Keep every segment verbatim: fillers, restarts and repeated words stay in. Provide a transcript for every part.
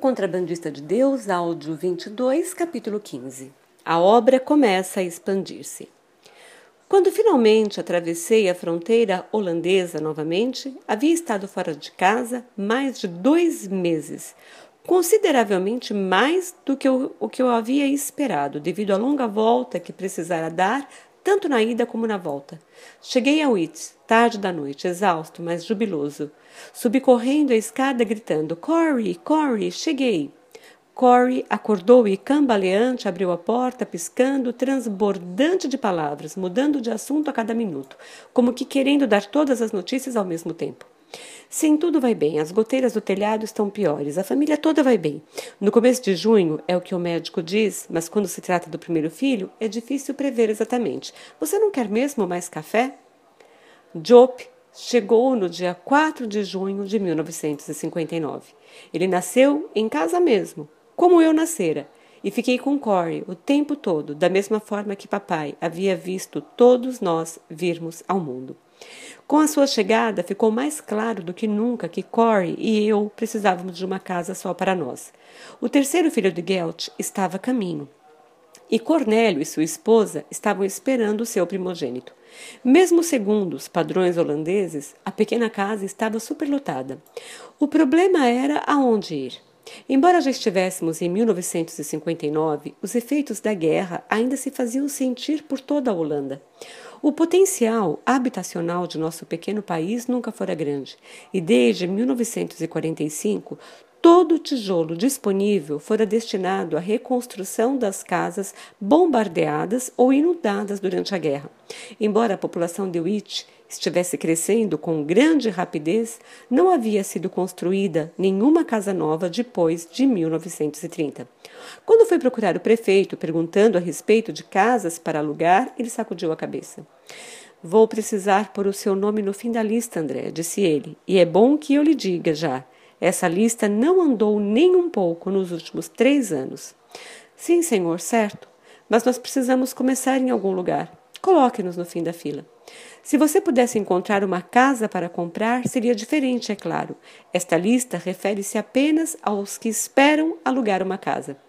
Contrabandista de Deus, áudio vinte e dois, capítulo quinze. A obra começa a expandir-se. Quando finalmente atravessei a fronteira holandesa novamente, havia estado fora de casa mais de dois meses, consideravelmente mais do que o, o que eu havia esperado, devido à longa volta que precisara dar, tanto na ida como na volta. Cheguei a Whit, tarde da noite, exausto, mas jubiloso. Subi correndo a escada, gritando, Corey, Corey, cheguei! Corey acordou e, cambaleante, abriu a porta, piscando, transbordante de palavras, mudando de assunto a cada minuto, como que querendo dar todas as notícias ao mesmo tempo. Sim, tudo vai bem. As goteiras do telhado estão piores. A família toda vai bem. No começo de junho, é o que o médico diz, mas quando se trata do primeiro filho, é difícil prever exatamente. Você não quer mesmo mais café? Job chegou no dia quatro de junho de mil novecentos e cinquenta e nove. Ele nasceu em casa mesmo, como eu nascera, e fiquei com Corey o tempo todo, da mesma forma que papai havia visto todos nós virmos ao mundo. Com a sua chegada, ficou mais claro do que nunca que Corey e eu precisávamos de uma casa só para nós. O terceiro filho de Gelt estava a caminho, e Cornélio e sua esposa estavam esperando o seu primogênito. Mesmo segundo os padrões holandeses, a pequena casa estava superlotada. O problema era aonde ir. Embora já estivéssemos em mil novecentos e cinquenta e nove, os efeitos da guerra ainda se faziam sentir por toda a Holanda. O potencial habitacional de nosso pequeno país nunca fora grande, e desde mil novecentos e quarenta e cinco, todo o tijolo disponível fora destinado à reconstrução das casas bombardeadas ou inundadas durante a guerra. Embora a população de Whit estivesse crescendo com grande rapidez, não havia sido construída nenhuma casa nova depois de mil novecentos e trinta. Quando fui procurar o prefeito perguntando a respeito de casas para alugar, ele sacudiu a cabeça. Vou precisar pôr o seu nome no fim da lista, André, disse ele, e é bom que eu lhe diga já. Essa lista não andou nem um pouco nos últimos três anos. Sim, senhor, certo. Mas nós precisamos começar em algum lugar. Coloque-nos no fim da fila. Se você pudesse encontrar uma casa para comprar, seria diferente, é claro. Esta lista refere-se apenas aos que esperam alugar uma casa.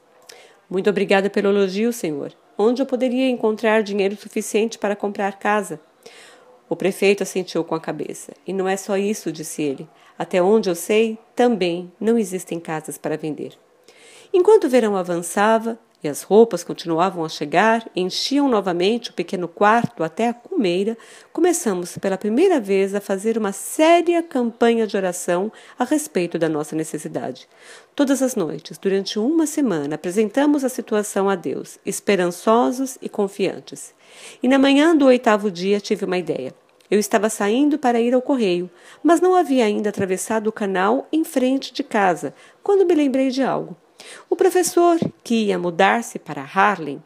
Muito obrigada pelo elogio, senhor. Onde eu poderia encontrar dinheiro suficiente para comprar casa? O prefeito assentiu com a cabeça. E não é só isso, disse ele. Até onde eu sei, também não existem casas para vender. Enquanto o verão avançava e as roupas continuavam a chegar, enchiam novamente o pequeno quarto até a cumeira, começamos pela primeira vez a fazer uma séria campanha de oração a respeito da nossa necessidade. Todas as noites, durante uma semana, apresentamos a situação a Deus, esperançosos e confiantes. E na manhã do oitavo dia tive uma ideia. Eu estava saindo para ir ao correio, mas não havia ainda atravessado o canal em frente de casa, quando me lembrei de algo. O professor, que ia mudar-se para Haarlem,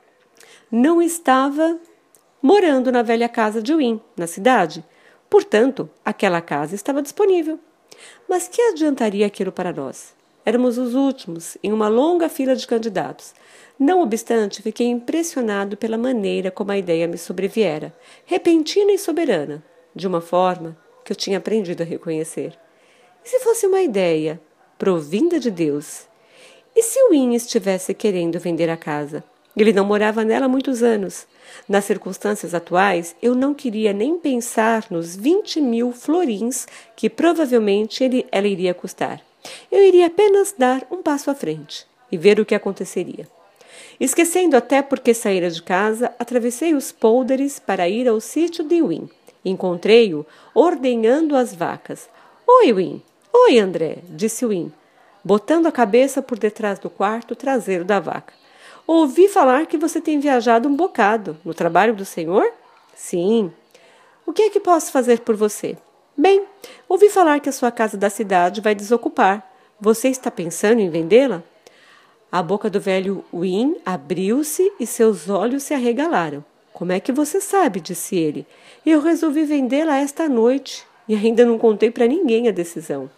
não estava morando na velha casa de Wien, na cidade. Portanto, aquela casa estava disponível. Mas que adiantaria aquilo para nós? Éramos os últimos em uma longa fila de candidatos. Não obstante, fiquei impressionado pela maneira como a ideia me sobreviera, repentina e soberana, de uma forma que eu tinha aprendido a reconhecer. E se fosse uma ideia provinda de Deus? E se o Win estivesse querendo vender a casa? Ele não morava nela há muitos anos. Nas circunstâncias atuais, eu não queria nem pensar nos vinte mil florins que provavelmente ele, ela iria custar. Eu iria apenas dar um passo à frente e ver o que aconteceria. Esquecendo até porque saíra de casa, atravessei os pôlderes para ir ao sítio de Win. Encontrei-o ordenhando as vacas. Oi, Win. Oi, André, disse Win, botando a cabeça por detrás do quarto traseiro da vaca. Ouvi falar que você tem viajado um bocado no trabalho do senhor? Sim. O que é que posso fazer por você? Bem, ouvi falar que a sua casa da cidade vai desocupar. Você está pensando em vendê-la? A boca do velho Win abriu-se e seus olhos se arregalaram. Como é que você sabe? Disse ele. Eu resolvi vendê-la esta noite e ainda não contei para ninguém a decisão.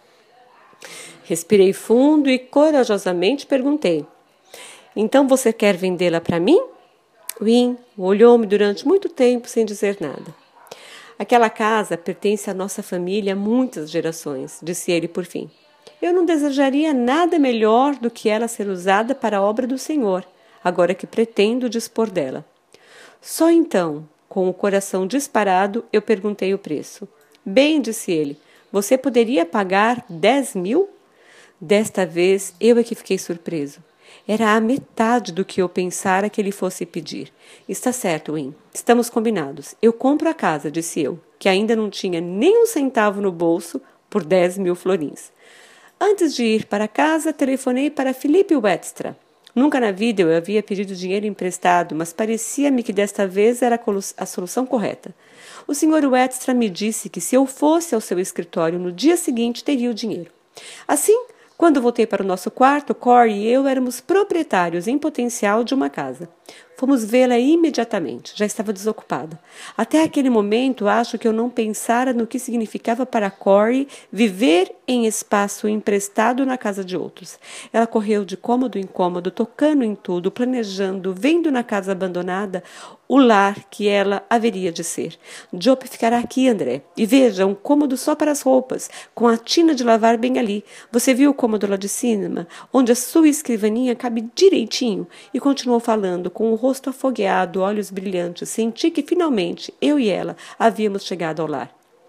Respirei fundo e corajosamente perguntei. Então você quer vendê-la para mim? Win olhou-me durante muito tempo sem dizer nada. Aquela casa pertence à nossa família há muitas gerações, disse ele por fim. Eu não desejaria nada melhor do que ela ser usada para a obra do Senhor, agora que pretendo dispor dela. Só então, com o coração disparado, eu perguntei o preço. Bem, disse ele, você poderia pagar dez mil? Desta vez, eu é que fiquei surpreso. Era a metade do que eu pensara que ele fosse pedir. Está certo, Win. Estamos combinados. Eu compro a casa, disse eu, que ainda não tinha nem um centavo no bolso, por dez mil florins. Antes de ir para casa, telefonei para Felipe Wetstra. Nunca na vida eu havia pedido dinheiro emprestado, mas parecia-me que desta vez era a solução correta. O senhor Wetstra me disse que se eu fosse ao seu escritório no dia seguinte, teria o dinheiro. Assim, quando voltei para o nosso quarto, Corey e eu éramos proprietários em potencial de uma casa. Fomos vê-la imediatamente, já estava desocupada. Até aquele momento, acho que eu não pensara no que significava para Corey viver em espaço emprestado na casa de outros. Ela correu de cômodo em cômodo, tocando em tudo, planejando, vendo na casa abandonada o lar que ela haveria de ser. Jope ficará aqui, André. E veja, um cômodo só para as roupas, com a tina de lavar bem ali. Você viu o cômodo lá de cima, onde a sua escrivaninha cabe direitinho? E continuou falando, com o rosto afogueado, olhos brilhantes. Senti que, finalmente, eu e ela havíamos chegado ao lar.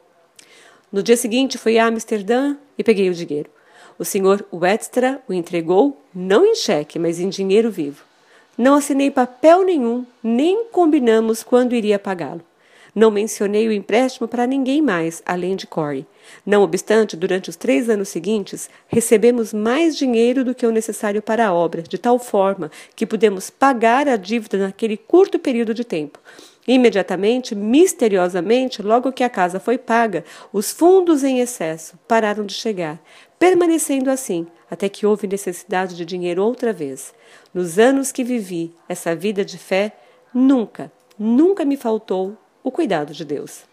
No dia seguinte, fui a Amsterdã e peguei o dinheiro. O senhor Wetstra o entregou, não em cheque, mas em dinheiro vivo. Não assinei papel nenhum, nem combinamos quando iria pagá-lo. Não mencionei o empréstimo para ninguém mais, além de Corey. Não obstante, durante os três anos seguintes, recebemos mais dinheiro do que o necessário para a obra, de tal forma que pudemos pagar a dívida naquele curto período de tempo. Imediatamente, misteriosamente, logo que a casa foi paga, os fundos em excesso pararam de chegar, permanecendo assim, até que houve necessidade de dinheiro outra vez. Nos anos que vivi essa vida de fé, nunca, nunca me faltou o cuidado de Deus.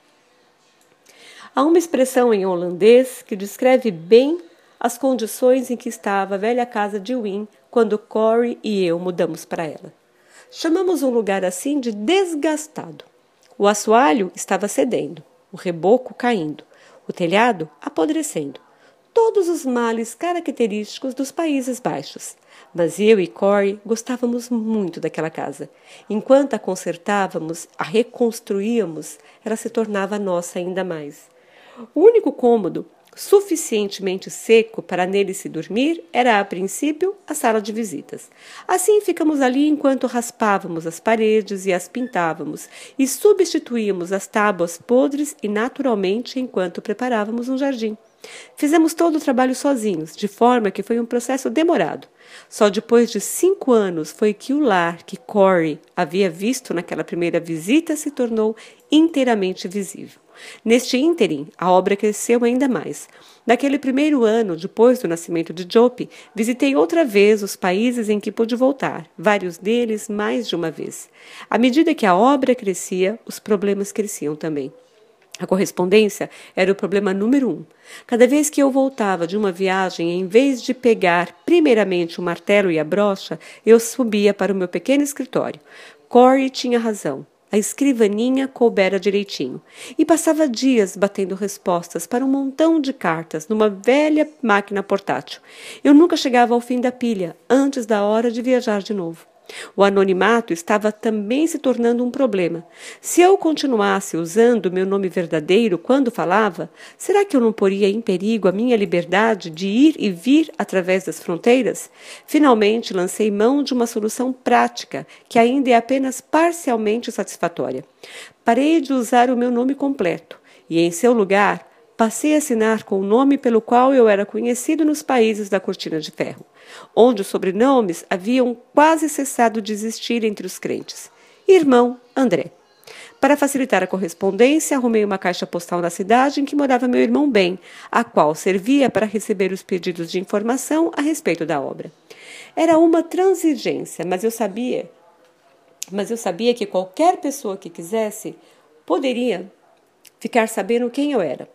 Há uma expressão em holandês que descreve bem as condições em que estava a velha casa de Win quando Corey e eu mudamos para ela. Chamamos um lugar assim de desgastado. O assoalho estava cedendo, o reboco caindo, o telhado apodrecendo. Todos os males característicos dos Países Baixos. Mas eu e Corey gostávamos muito daquela casa. Enquanto a consertávamos, a reconstruíamos, ela se tornava nossa ainda mais. O único cômodo suficientemente seco para nele se dormir era, a princípio, a sala de visitas. Assim ficamos ali enquanto raspávamos as paredes e as pintávamos, e substituíamos as tábuas podres e, naturalmente, enquanto preparávamos um jardim. Fizemos todo o trabalho sozinhos, de forma que foi um processo demorado. Só depois de cinco anos foi que o lar que Corey havia visto naquela primeira visita se tornou inteiramente visível. Neste ínterim, a obra cresceu ainda mais. Naquele primeiro ano, depois do nascimento de Jope, visitei outra vez os países em que pude voltar, vários deles mais de uma vez. À medida que a obra crescia, os problemas cresciam também. A correspondência era o problema número um. Cada vez que eu voltava de uma viagem, em vez de pegar primeiramente o martelo e a brocha, eu subia para o meu pequeno escritório. Corey tinha razão. A escrivaninha coubera direitinho. E passava dias batendo respostas para um montão de cartas numa velha máquina portátil. Eu nunca chegava ao fim da pilha, antes da hora de viajar de novo. O anonimato estava também se tornando um problema. Se eu continuasse usando meu nome verdadeiro quando falava, será que eu não poria em perigo a minha liberdade de ir e vir através das fronteiras? Finalmente lancei mão de uma solução prática, que ainda é apenas parcialmente satisfatória. Parei de usar o meu nome completo e, em seu lugar, passei a assinar com o nome pelo qual eu era conhecido nos países da Cortina de Ferro, onde os sobrenomes haviam quase cessado de existir entre os crentes. Irmão André. Para facilitar a correspondência, arrumei uma caixa postal na cidade em que morava meu irmão Ben, a qual servia para receber os pedidos de informação a respeito da obra. Era uma transigência, mas eu sabia, mas eu sabia que qualquer pessoa que quisesse poderia ficar sabendo quem eu era.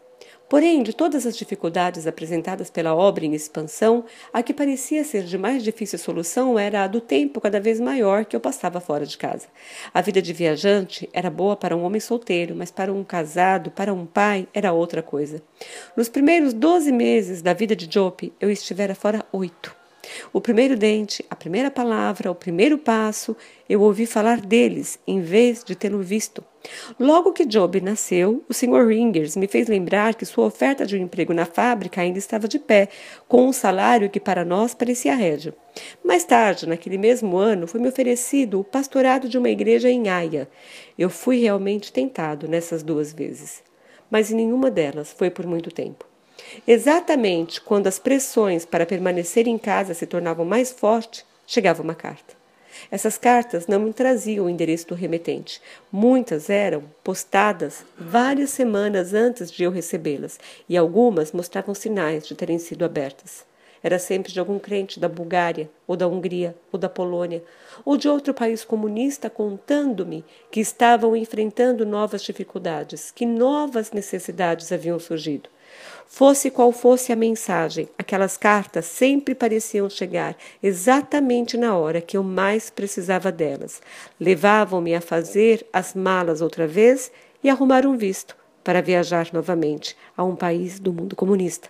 Porém, de todas as dificuldades apresentadas pela obra em expansão, a que parecia ser de mais difícil solução era a do tempo cada vez maior que eu passava fora de casa. A vida de viajante era boa para um homem solteiro, mas para um casado, para um pai, era outra coisa. Nos primeiros doze meses da vida de Jope, eu estivera fora oito. O primeiro dente, a primeira palavra, o primeiro passo, eu ouvi falar deles, em vez de tê-lo visto. Logo que Job nasceu, o senhor Ringers me fez lembrar que sua oferta de um emprego na fábrica ainda estava de pé, com um salário que para nós parecia rédeo. Mais tarde, naquele mesmo ano, foi-me oferecido o pastorado de uma igreja em Haia. Eu fui realmente tentado nessas duas vezes, mas em nenhuma delas foi por muito tempo. Exatamente quando as pressões para permanecer em casa se tornavam mais fortes, chegava uma carta. Essas cartas não me traziam o endereço do remetente. Muitas eram postadas várias semanas antes de eu recebê-las, e algumas mostravam sinais de terem sido abertas. Era sempre de algum crente da Bulgária, ou da Hungria, ou da Polônia, ou de outro país comunista contando-me que estavam enfrentando novas dificuldades, que novas necessidades haviam surgido. Fosse qual fosse a mensagem, aquelas cartas sempre pareciam chegar exatamente na hora que eu mais precisava delas. Levavam-me a fazer as malas outra vez e arrumar um visto para viajar novamente a um país do mundo comunista.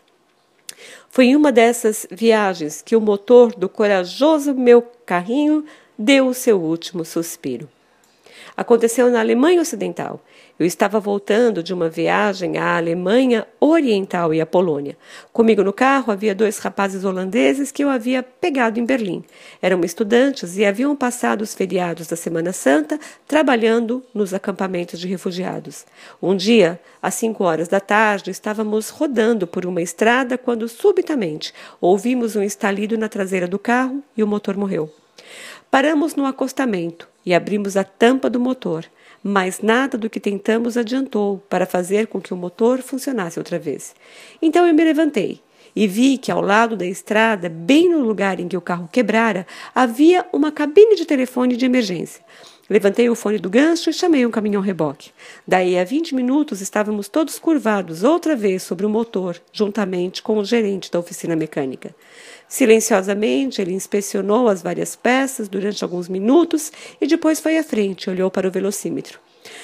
Foi em uma dessas viagens que o motor do corajoso meu carrinho deu o seu último suspiro. Aconteceu na Alemanha Ocidental. Eu estava voltando de uma viagem à Alemanha Oriental e à Polônia. Comigo no carro havia dois rapazes holandeses que eu havia pegado em Berlim. Eram estudantes e haviam passado os feriados da Semana Santa trabalhando nos acampamentos de refugiados. Um dia, às cinco horas da tarde, estávamos rodando por uma estrada quando, subitamente, ouvimos um estalido na traseira do carro e o motor morreu. Paramos no acostamento e abrimos a tampa do motor, mas nada do que tentamos adiantou para fazer com que o motor funcionasse outra vez. Então eu me levantei e vi que ao lado da estrada, bem no lugar em que o carro quebrara, havia uma cabine de telefone de emergência. Levantei o fone do gancho e chamei um caminhão-reboque. Daí a vinte minutos estávamos todos curvados outra vez sobre o motor, juntamente com o gerente da oficina mecânica. Silenciosamente, ele inspecionou as várias peças durante alguns minutos e depois foi à frente e olhou para o velocímetro.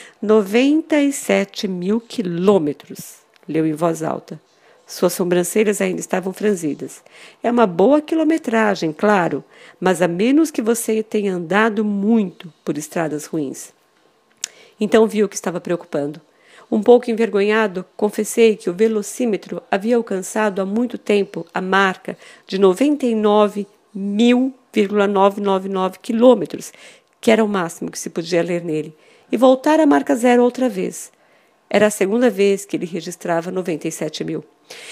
noventa e sete mil quilômetros, leu em voz alta. Suas sobrancelhas ainda estavam franzidas. É uma boa quilometragem, claro, mas a menos que você tenha andado muito por estradas ruins. Então viu que estava preocupando. Um pouco envergonhado, confessei que o velocímetro havia alcançado há muito tempo a marca de noventa e nove mil novecentos e noventa e nove quilômetros, que era o máximo que se podia ler nele, e voltar à marca zero outra vez. Era a segunda vez que ele registrava noventa e sete mil.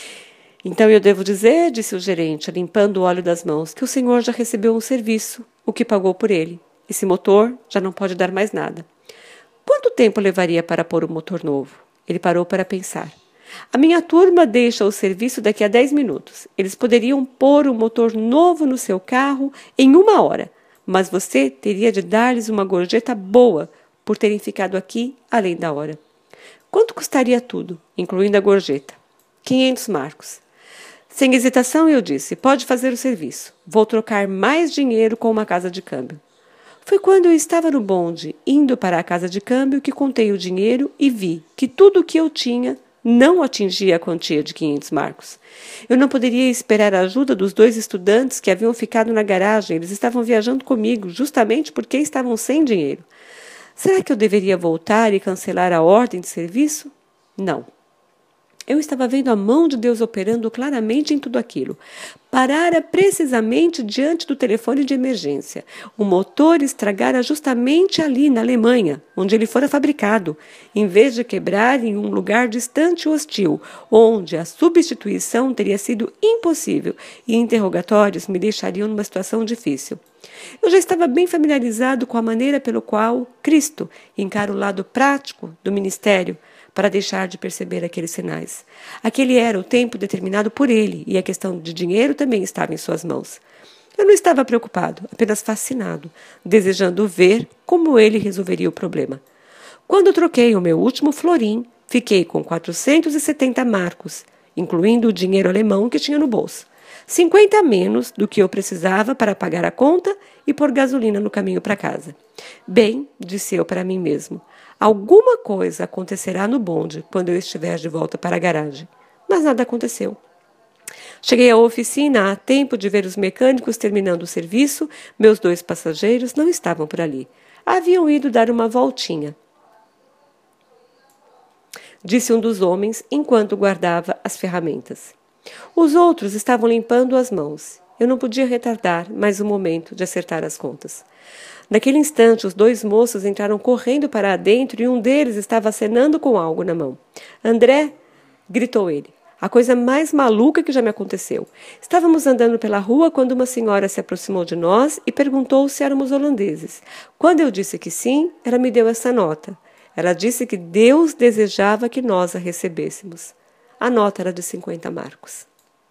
Então eu devo dizer, disse o gerente, limpando o óleo das mãos, que o senhor já recebeu um serviço, o que pagou por ele. Esse motor já não pode dar mais nada. Quanto tempo levaria para pôr o motor novo? Ele parou para pensar. A minha turma deixa o serviço daqui a dez minutos. Eles poderiam pôr o motor novo no seu carro em uma hora, mas você teria de dar-lhes uma gorjeta boa por terem ficado aqui além da hora. Quanto custaria tudo, incluindo a gorjeta? Quinhentos marcos. Sem hesitação, eu disse, pode fazer o serviço. Vou trocar mais dinheiro com uma casa de câmbio. Foi quando eu estava no bonde, indo para a casa de câmbio, que contei o dinheiro e vi que tudo o que eu tinha não atingia a quantia de quinhentos marcos. Eu não poderia esperar a ajuda dos dois estudantes que haviam ficado na garagem. Eles estavam viajando comigo, justamente porque estavam sem dinheiro. Será que eu deveria voltar e cancelar a ordem de serviço? Não. Eu estava vendo a mão de Deus operando claramente em tudo aquilo. Parara precisamente diante do telefone de emergência. O motor estragara justamente ali, na Alemanha, onde ele fora fabricado, em vez de quebrar em um lugar distante e hostil, onde a substituição teria sido impossível e interrogatórios me deixariam numa situação difícil. Eu já estava bem familiarizado com a maneira pelo qual Cristo encara o lado prático do ministério, para deixar de perceber aqueles sinais. Aquele era o tempo determinado por ele, e a questão de dinheiro também estava em suas mãos. Eu não estava preocupado, apenas fascinado, desejando ver como ele resolveria o problema. Quando troquei o meu último florim, Fiquei com quatrocentos e setenta marcos, incluindo o dinheiro alemão que tinha no bolso. cinquenta a menos do que eu precisava para pagar a conta e pôr gasolina no caminho para casa. Bem, disse eu para mim mesmo, alguma coisa acontecerá no bonde quando eu estiver de volta para a garagem. Mas nada aconteceu. Cheguei à oficina a tempo de ver os mecânicos terminando o serviço. Meus dois passageiros não estavam por ali. Haviam ido dar uma voltinha, disse um dos homens enquanto guardava as ferramentas. Os outros estavam limpando as mãos. Eu não podia retardar mais um momento de acertar as contas. Naquele instante, os dois moços entraram correndo para dentro e um deles estava acenando com algo na mão. André, gritou ele. A coisa mais maluca que já me aconteceu. Estávamos andando pela rua quando uma senhora se aproximou de nós e perguntou se éramos holandeses. Quando eu disse que sim, ela me deu essa nota. Ela disse que Deus desejava que nós a recebêssemos. A nota era de cinquenta marcos.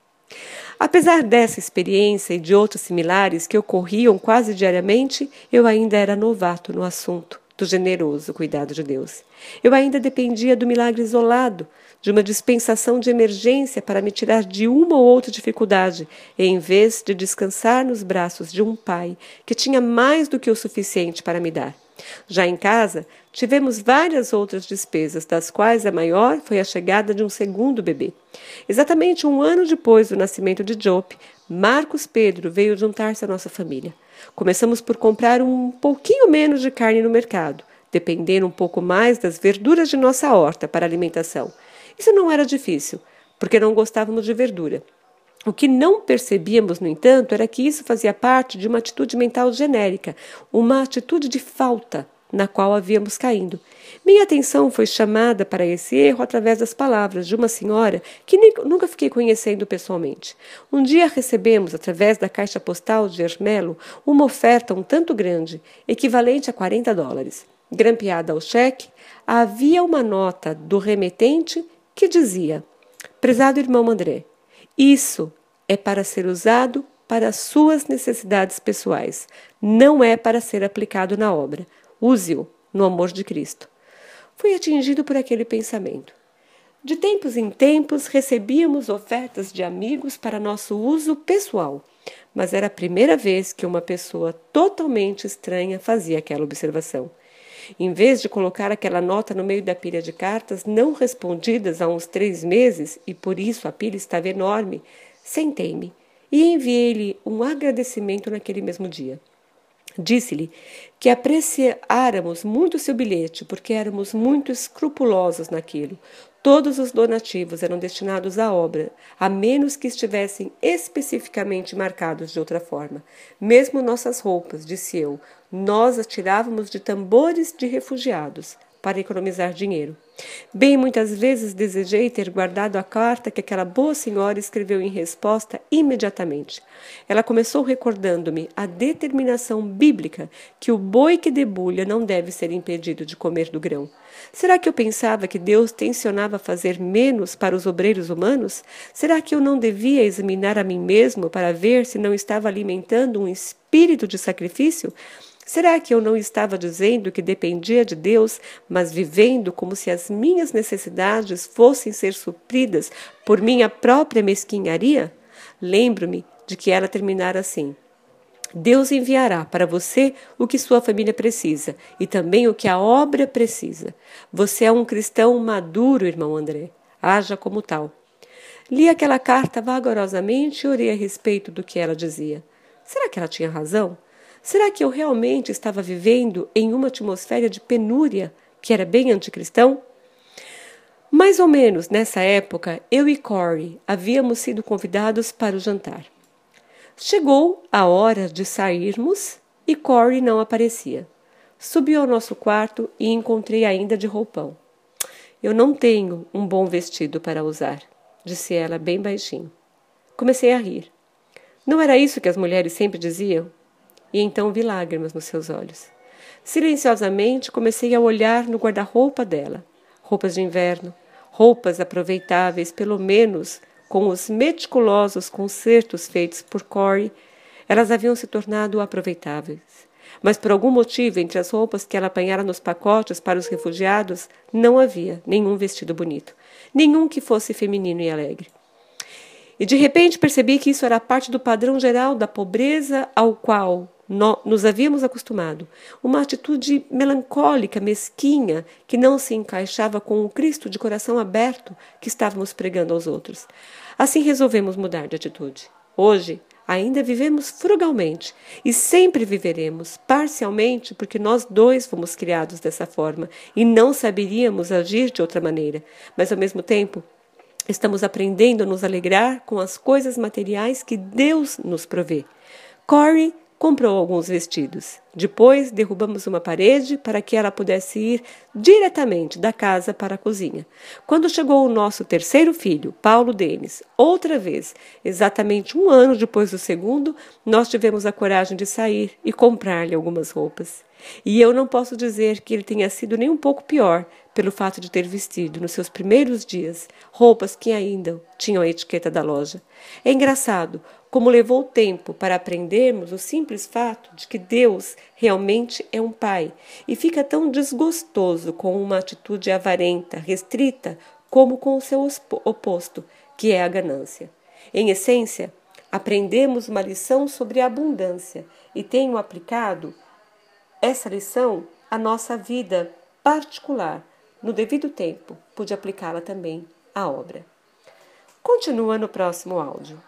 Apesar dessa experiência e de outras similares que ocorriam quase diariamente, eu ainda era novato no assunto do generoso cuidado de Deus. Eu ainda dependia do milagre isolado, de uma dispensação de emergência para me tirar de uma ou outra dificuldade, em vez de descansar nos braços de um pai que tinha mais do que o suficiente para me dar. Já em casa, tivemos várias outras despesas, das quais a maior foi a chegada de um segundo bebê. Exatamente um ano depois do nascimento de Jope, Marcos Pedro veio juntar-se à nossa família. Começamos por comprar um pouquinho menos de carne no mercado, dependendo um pouco mais das verduras de nossa horta para alimentação. Isso não era difícil, porque não gostávamos de verdura. O que não percebíamos, no entanto, era que isso fazia parte de uma atitude mental genérica, uma atitude de falta na qual havíamos caído. Minha atenção foi chamada para esse erro através das palavras de uma senhora que nem, nunca fiquei conhecendo pessoalmente. Um dia recebemos, através da caixa postal de Ermelo, uma oferta um tanto grande, equivalente a quarenta dólares. Grampeada ao cheque, havia uma nota do remetente que dizia: prezado irmão André, isso é para ser usado para as suas necessidades pessoais. Não é para ser aplicado na obra. Use-o no amor de Cristo. Fui atingido por aquele pensamento. De tempos em tempos recebíamos ofertas de amigos para nosso uso pessoal, mas era a primeira vez que uma pessoa totalmente estranha fazia aquela observação. Em vez de colocar aquela nota no meio da pilha de cartas não respondidas há uns três meses, e por isso a pilha estava enorme, sentei-me e enviei-lhe um agradecimento naquele mesmo dia. Disse-lhe que apreciáramos muito seu bilhete, porque éramos muito escrupulosos naquilo. Todos os donativos eram destinados à obra, a menos que estivessem especificamente marcados de outra forma. Mesmo nossas roupas, disse eu, nós as tirávamos de tambores de refugiados, para economizar dinheiro. Bem, muitas vezes desejei ter guardado a carta que aquela boa senhora escreveu em resposta imediatamente. Ela começou recordando-me a determinação bíblica que o boi que debulha não deve ser impedido de comer do grão. Será que eu pensava que Deus tencionava fazer menos para os obreiros humanos? Será que eu não devia examinar a mim mesmo para ver se não estava alimentando um espírito de sacrifício? Será que eu não estava dizendo que dependia de Deus, mas vivendo como se as minhas necessidades fossem ser supridas por minha própria mesquinharia? Lembro-me de que ela terminara assim: Deus enviará para você o que sua família precisa e também o que a obra precisa. Você é um cristão maduro, irmão André. Haja como tal. Li aquela carta vagarosamente e orei a respeito do que ela dizia. Será que ela tinha razão? Será que eu realmente estava vivendo em uma atmosfera de penúria que era bem anticristão? Mais ou menos nessa época, eu e Corey havíamos sido convidados para o jantar. Chegou a hora de sairmos e Corey não aparecia. Subi ao nosso quarto e encontrei ainda de roupão. Eu não tenho um bom vestido para usar, disse ela bem baixinho. Comecei a rir. Não era isso que as mulheres sempre diziam? E então vi lágrimas nos seus olhos. Silenciosamente comecei a olhar no guarda-roupa dela. Roupas de inverno, roupas aproveitáveis, pelo menos com os meticulosos consertos feitos por Corey, elas haviam se tornado aproveitáveis. Mas por algum motivo, entre as roupas que ela apanhara nos pacotes para os refugiados, não havia nenhum vestido bonito, nenhum que fosse feminino e alegre. E de repente percebi que isso era parte do padrão geral da pobreza ao qual nos havíamos acostumado, uma atitude melancólica, mesquinha, que não se encaixava com o Cristo de coração aberto que estávamos pregando aos outros. Assim resolvemos mudar de atitude. Hoje, ainda vivemos frugalmente e sempre viveremos, parcialmente, porque nós dois fomos criados dessa forma e não saberíamos agir de outra maneira, mas ao mesmo tempo estamos aprendendo a nos alegrar com as coisas materiais que Deus nos provê. Corey comprou alguns vestidos. Depois, derrubamos uma parede para que ela pudesse ir diretamente da casa para a cozinha. Quando chegou o nosso terceiro filho, Paulo Denis, outra vez, exatamente um ano depois do segundo, nós tivemos a coragem de sair e comprar-lhe algumas roupas. E eu não posso dizer que ele tenha sido nem um pouco pior pelo fato de ter vestido, nos seus primeiros dias, roupas que ainda tinham a etiqueta da loja. É engraçado como levou tempo para aprendermos o simples fato de que Deus realmente é um pai e fica tão desgostoso com uma atitude avarenta, restrita, como com o seu oposto, que é a ganância. Em essência, aprendemos uma lição sobre a abundância e tenho aplicado essa lição à nossa vida particular. No devido tempo, pude aplicá-la também à obra. Continua no próximo áudio.